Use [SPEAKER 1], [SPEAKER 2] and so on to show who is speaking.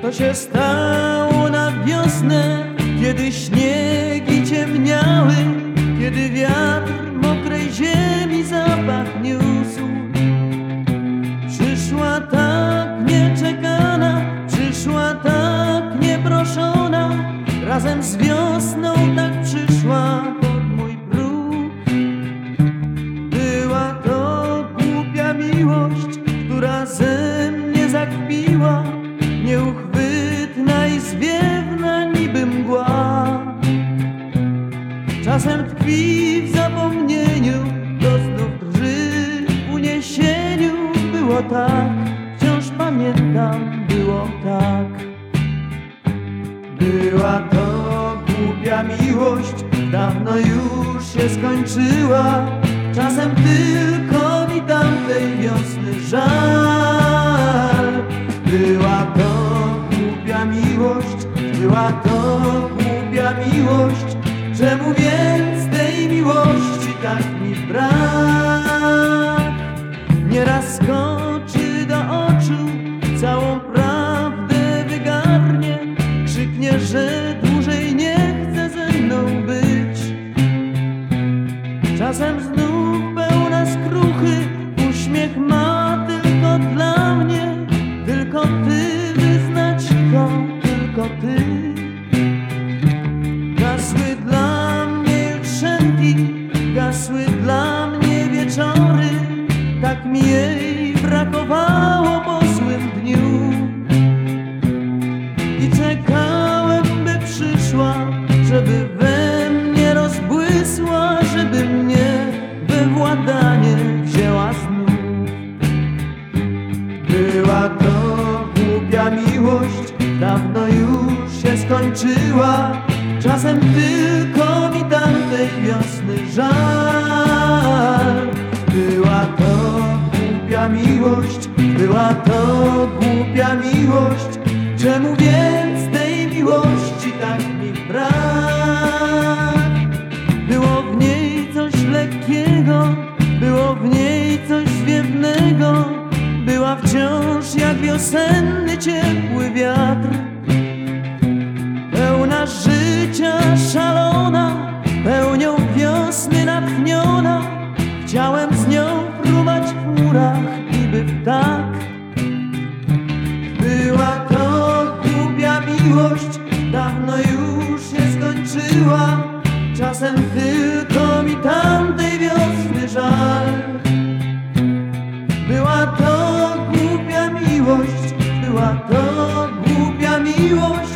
[SPEAKER 1] To się stało na wiosnę, kiedy śniegi ciemniały, kiedy wiatr mokrej ziemi zapach niósł. Przyszła tak nieczekana, przyszła tak nieproszona, razem z wiosną tak przyszła pod mój próg. Była to głupia miłość, która ze mnie zakpiła, nieuchwytna i zwiewna niby mgła. Czasem tkwi w zapomnieniu, to znów drży w uniesieniu. Było tak, wciąż pamiętam, było tak. Była to głupia miłość, dawno już się skończyła. Czasem tylko mi tamtej wiosny żal. Była to głupia miłość, była to głupia miłość. Czemu więc tej miłości tak mi brak? Nieraz skoczy do oczu, całą prawdę wygarnie, krzyknie, że dłużej nie chce ze mną być. Czasem znów pełna skruchy, uśmiech ma tylko dla mnie. Tylko ty, wyznać to, tylko ty. Gasły dla mnie jutrzenki, gasły dla mnie wieczory. Tak mi jej brakowało po złym dniu. I czekałem, by przyszła, żeby we mnie rozbłysła, żeby mnie we władanie wzięła znów. Była to głupia miłość, dawno już się skończyła. Czasem tylko mi tamtej wiosny żal. Była to głupia miłość, była to głupia miłość. Czemu więc tej miłości tak mi brak? Było w niej coś lekkiego, było w niej coś zwiewnego. Była wciąż jak wiosenny ciepły wiatr, pełna życia, szalona, pełnią wiosny natchniona. Chciałem z nią fruwać w chmurach niby ptak. Była to głupia miłość, dawno już się skończyła. Czasem tylko mi tamtej wiosny żal. Była to głupia miłość, była to głupia miłość.